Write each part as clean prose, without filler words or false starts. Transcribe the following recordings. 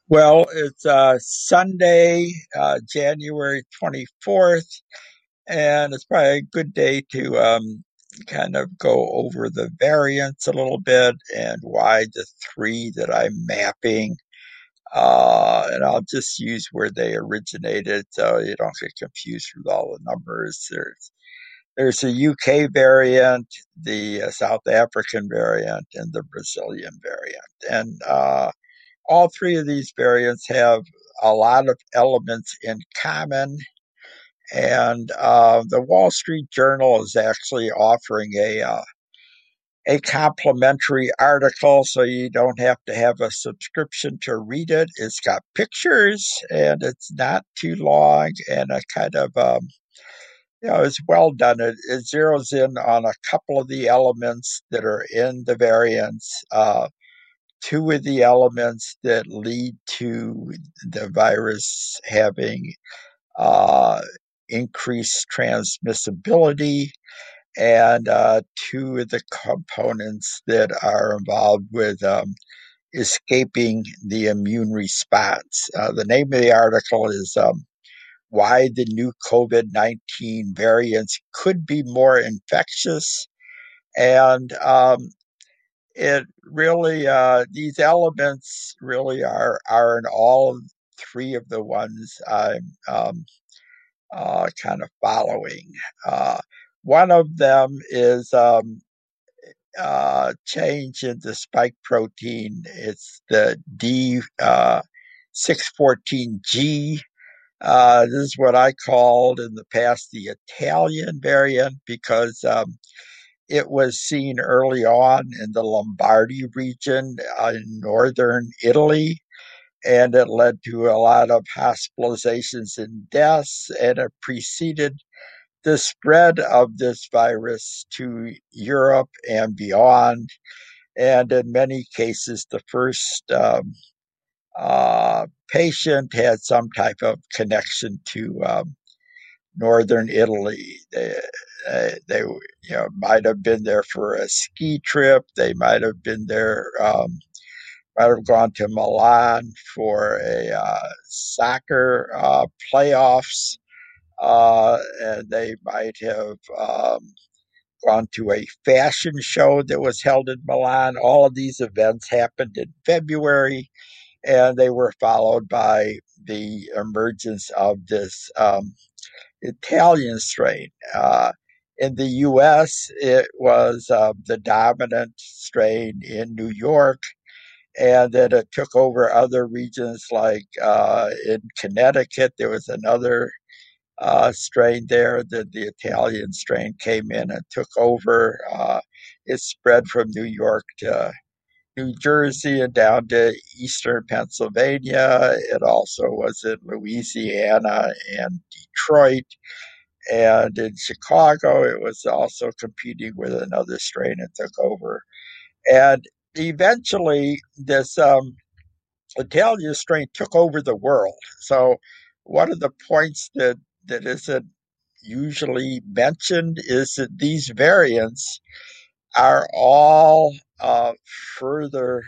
Well, it's Sunday, January 24th, and it's probably a good day to kind of go over the variants a little bit and why the three that I'm mapping. And I'll just use where they originated so you don't get confused with all the numbers. There's a UK variant, the South African variant, and the Brazilian variant. And all three of these variants have a lot of elements in common. And the Wall Street Journal is actually offering a complimentary article, so you don't have to have a subscription to read it. It's got pictures, and it's not too long, and a kind of it's well done. It zeroes in on a couple of the elements that are in the variants. Two of the elements that lead to the virus having uh, increased transmissibility, and two of the components that are involved with escaping the immune response. The name of the article is Why the New COVID 19 Variants Could Be More Infectious. And it really these elements really are in all three of the ones I'm kind of following. Uh, One of them is change in the spike protein. It's the D614G. This is what I called in the past the Italian variant because it was seen early on in the Lombardy region in northern Italy, and it led to a lot of hospitalizations and deaths, and it preceded the spread of this virus to Europe and beyond. And in many cases, the first patient had some type of connection to northern Italy. They might have been there for a ski trip. They might have been there, might have gone to Milan for a soccer playoffs, and they might have gone to a fashion show that was held in Milan. All of these events happened in February, and they were followed by the emergence of this Italian strain. In the US, it was the dominant strain in New York, and then it took over other regions like in Connecticut, there was another strain there. The Italian strain came in and took over. It spread from New York to New Jersey and down to eastern Pennsylvania. It also was in Louisiana and Detroit. And in Chicago, it was also competing with another strain and took over. And eventually, this Italian strain took over the world. So, one of the points that isn't usually mentioned is that these variants are all further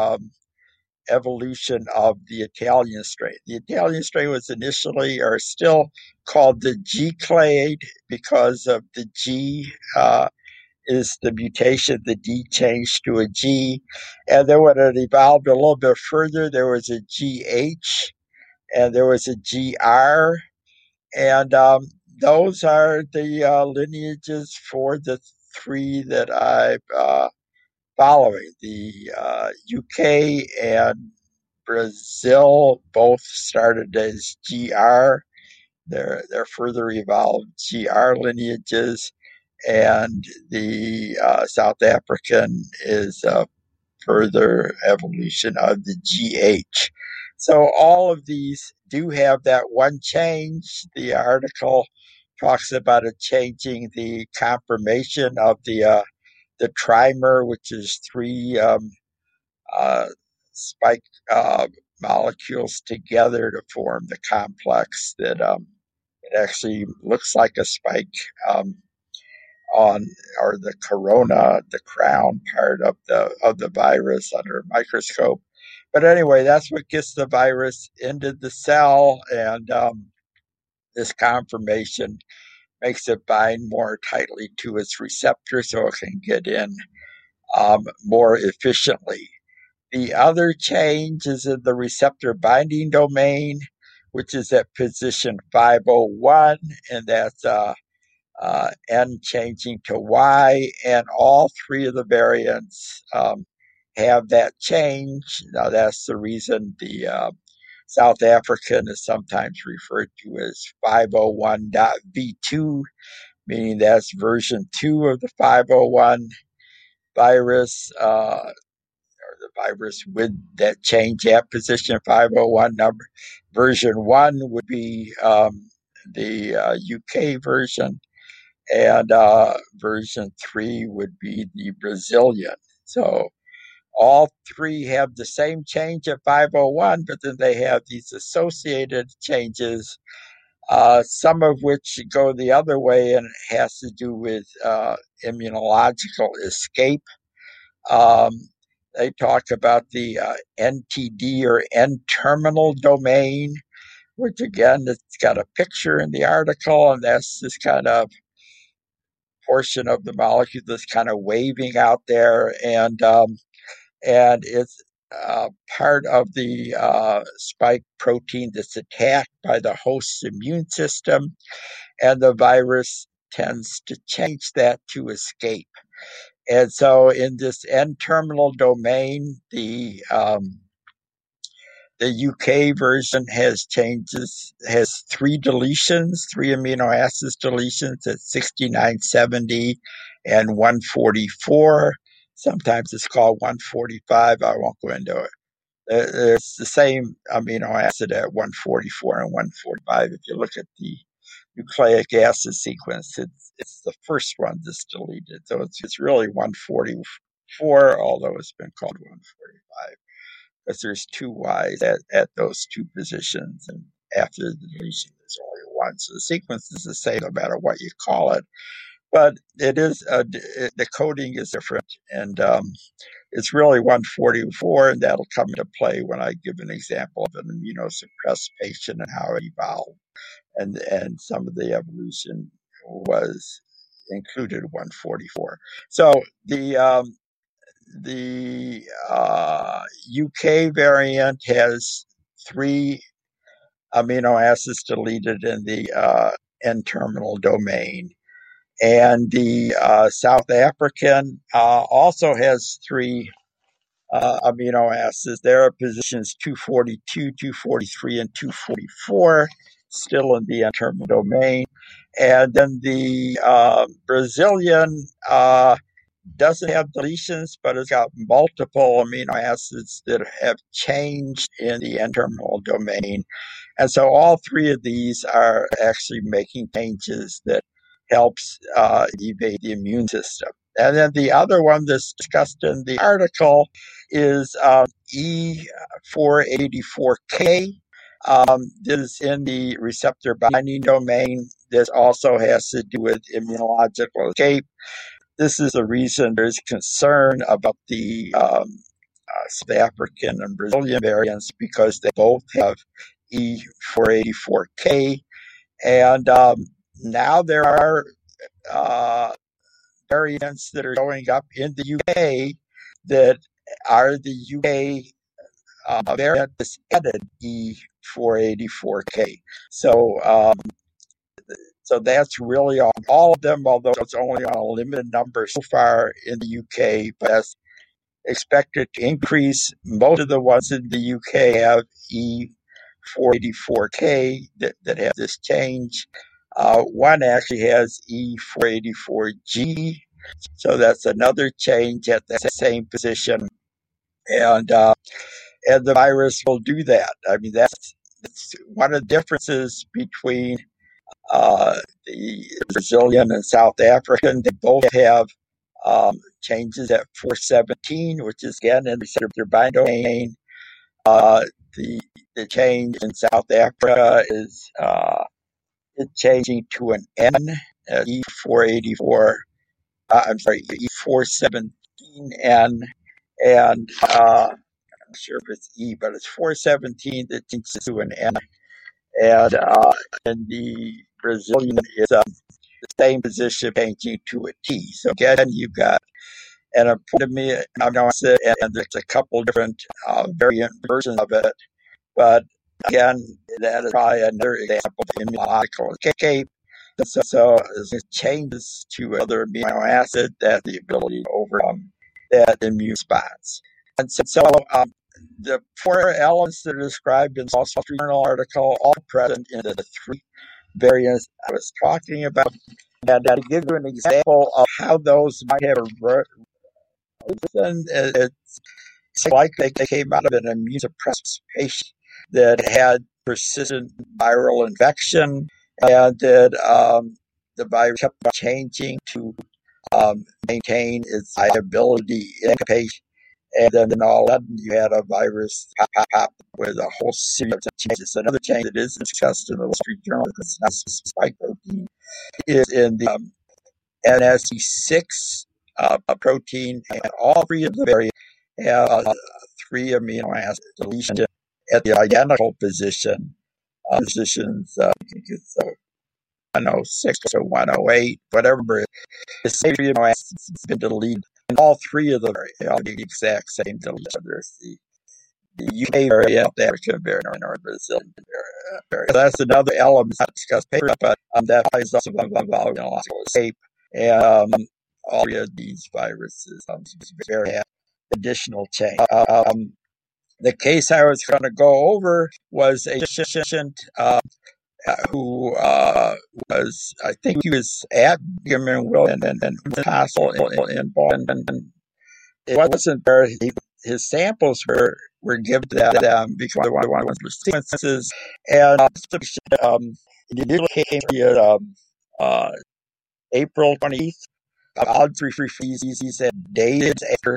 evolution of the Italian strain. The Italian strain was initially or still called the G clade because of the G is the mutation, the D changed to a G. And then when it evolved a little bit further, there was a GH and there was a GR. And those are the lineages for the three that I'm following. The UK and Brazil both started as GR. They're further evolved GR lineages, and the South African is a further evolution of the GH. So all of these do have that one change. The article talks about it changing the conformation of the trimer, which is three uh, spike molecules together to form the complex that it actually looks like a spike on or the corona, the crown part of the virus under a microscope. But anyway, that's what gets the virus into the cell, and this conformation makes it bind more tightly to its receptor so it can get in more efficiently. The other change is in the receptor binding domain, which is at position 501, and that's N changing to Y, and all three of the variants have that change. Now, that's the reason the South African is sometimes referred to as 501.V2, meaning that's version 2 of the 501 virus, or the virus with that change at position 501 number. Version 1 would be the UK version, and version 3 would be the Brazilian. So all three have the same change at 501, but then they have these associated changes, some of which go the other way, and it has to do with immunological escape. Um, they talk about the NTD or N-terminal domain, which again, it's got a picture in the article, and that's this kind of portion of the molecule that's kind of waving out there, and it's part of the spike protein that's attacked by the host's immune system, and the virus tends to change that to escape. And so, in this N-terminal domain, the UK version has three deletions, three amino acids deletions at 69, 70, and 144. Sometimes it's called 145. I won't go into it. It's the same amino acid at 144 and 145. If you look at the nucleic acid sequence, it's the first one that's deleted. So it's really 144, although it's been called 145, because there's two Y's at those two positions, and after the deletion, there's only one. So the sequence is the same no matter what you call it, but the coding is different, and it's really 144, and that'll come into play when I give an example of an immunosuppressed patient and how it evolved, and some of the evolution was included 144. So the UK variant has three amino acids deleted in the N-terminal domain. And the South African also has three amino acids. There are positions 242, 243, and 244 still in the N-terminal domain. And then the Brazilian doesn't have deletions, but it's got multiple amino acids that have changed in the N-terminal domain. And so all three of these are actually making changes that helps evade the immune system. And then the other one that's discussed in the article is E484K. This is in the receptor binding domain. This also has to do with immunological escape. This is the reason there's concern about the South African and Brazilian variants, because they both have E484K. And now there are variants that are showing up in the UK that are the UK variant that's added E484K. So that's really on all of them, although it's only on a limited number so far in the UK, but that's expected to increase. Most of the ones in the UK have E484K that have this change. One actually has E484G, so that's another change at the same position, and the virus will do that. I mean, that's one of the differences between the Brazilian and South African. They both have changes at 417, which is again in the receptor binding domain. The change in South Africa is it's changing to an N, E484. I'm sorry, E417N, and sure if it's E, but it's 417 that changes to an N. And in the Brazilian, it's the same position changing to a T. So again, you've got an amino acid, and there's a couple different variant versions of it. But again, that is probably another example of immunological escape. So as it changes to other amino acid, that the ability to overcome that immune response. And so the four elements that are described in the Wall Street Journal article, all present in the three variants I was talking about. And to give you an example of how those might have arisen, it's like they came out of an immunosuppressed patient that had persistent viral infection, and that the virus kept changing to maintain its viability in the patient. And then all of a sudden, you had a virus pop with a whole series of changes. Another change that is discussed in the Wall Street Journal, because it's not spike protein, is in the NSE6 protein, and all three of the variants have three amino acid deletion at the identical position. Positions, I think it's 106 or 108, whatever. The same amino acids has been deleted. And all three of them are the exact same deletion. There's the UK variant, the African variant, or the Brazilian variant. So that's another element not discussed paper, but that is also involved in immunological escape. And all three of these viruses very have additional change. The case I was going to go over was a patient who was, I think he was at Brigham and Women's Hospital in Boston. It wasn't there. His samples were given to them because they wanted to sequences, and it came to April 28th. Odds refugees said days after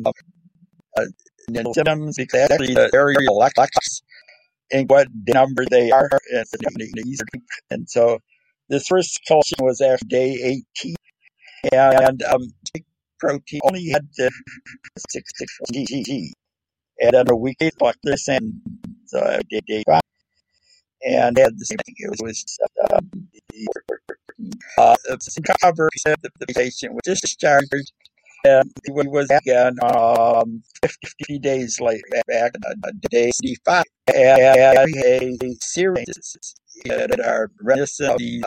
symptoms, because actually the area elects and what number they are, and so this first culture was after day 18, and protein only had the 66 G, and then a week later, this and day 5, and had the same thing. It was cover the patient was discharged, and he was again 50 days later, back on day 85, and a series that are reminiscent of the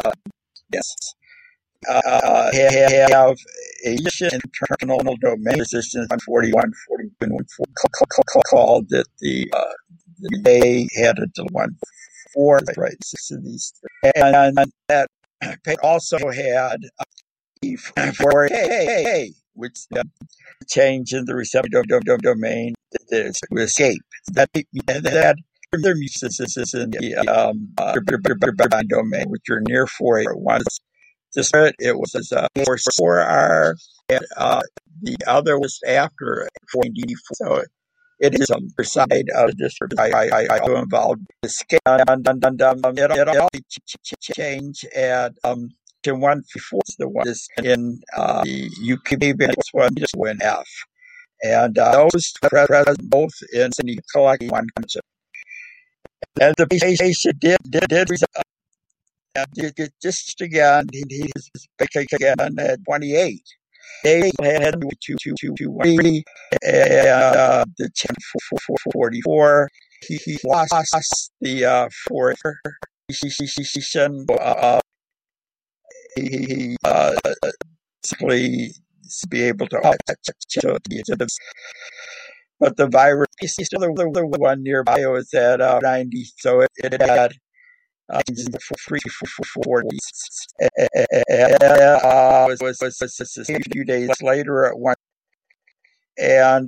have a internal domain resistance 141, 42, called that the they had a 1-4, right? 6 of these, and that also had for hey, which change in the receptor domain to escape. That their mucus in the domain, which are near 4A1. It was 4R, and the other was after 4D4. So it is on the side of this involved escape, and it all change at to 154 is the one is in the UK one just went F, and those present both in the collecting one concept. And the patient did just again, he again at 28. They had 2 and the 1044. He lost the 4 he simply be able to but the virus is still the one nearby was at 90, so it had 340 was a few days later at 1, and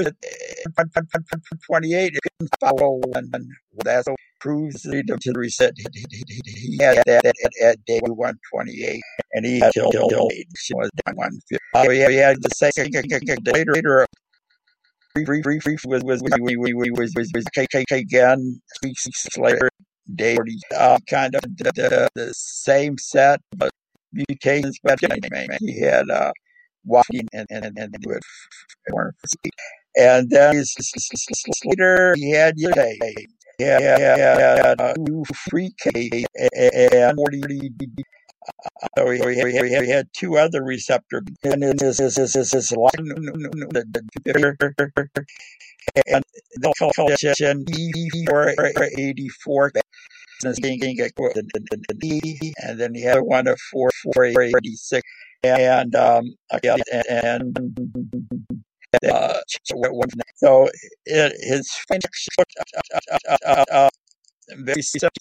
28 it couldn't follow one. That proves to the reset. He had that at day 128, and he had till 8 was 150. He had the second later. Was again 6 later. Day 40, kind of the same set, but mutations. But he had walking and do it. And then later he had two free K and 40. So he had two other receptor and his line and the E484 and then he had one of 486 and and so his very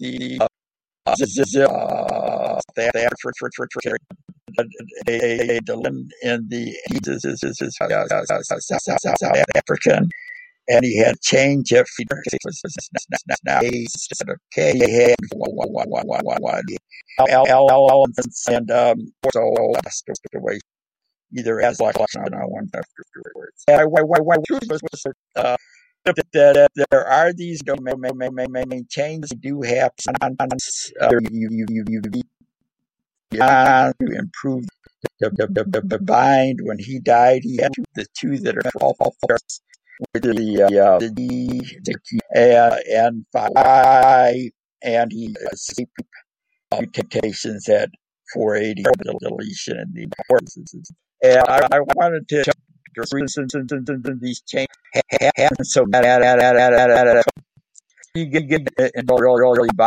in the South African, and he had change of feeder now instead of K had elements and so passed away either as like on one afterwards. That there are these domain changes do happen to improve the bind. When he died, he had the two that are all with the D and 5, and he escaped mutations at 480 deletion in the importance. And I wanted to these changes happen so you get really by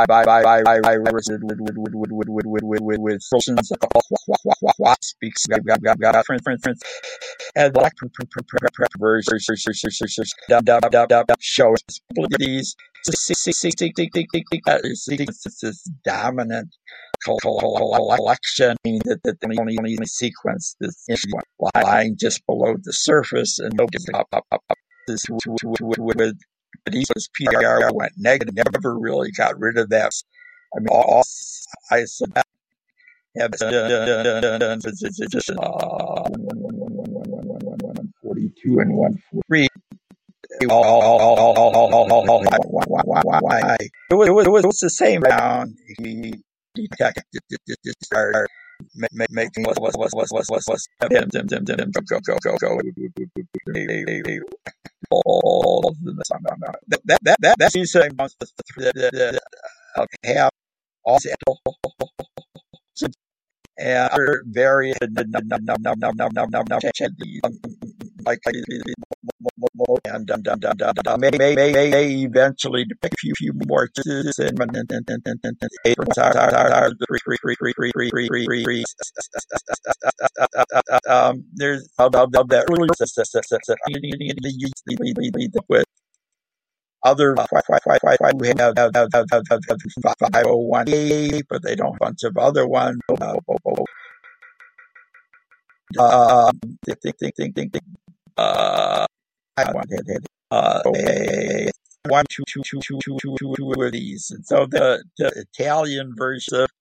with persons speaks for instance and black shows these this dominant collection that the only sequence this lying just below the surface and this with these PR went negative, never really got rid of that. I mean, all I have done physician 142 and 143. It was the same round. He detected making go all of them. That's the same have all and other various like and may eventually depict a few more there's that really with other who have 501A, but they don't have a bunch of other ones. I wanted one, two of these, and so the Italian version of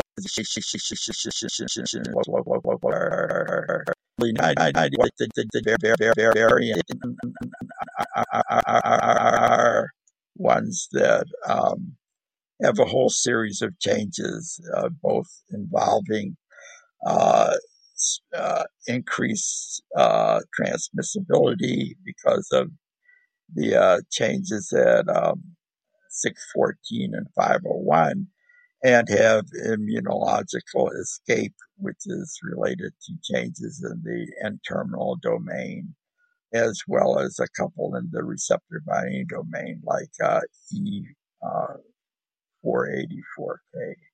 the variant are ones that have a whole series of changes, both involving increased transmissibility because of the changes at 614 and 501, and have immunological escape, which is related to changes in the N-terminal domain, as well as a couple in the receptor binding domain, like E484K.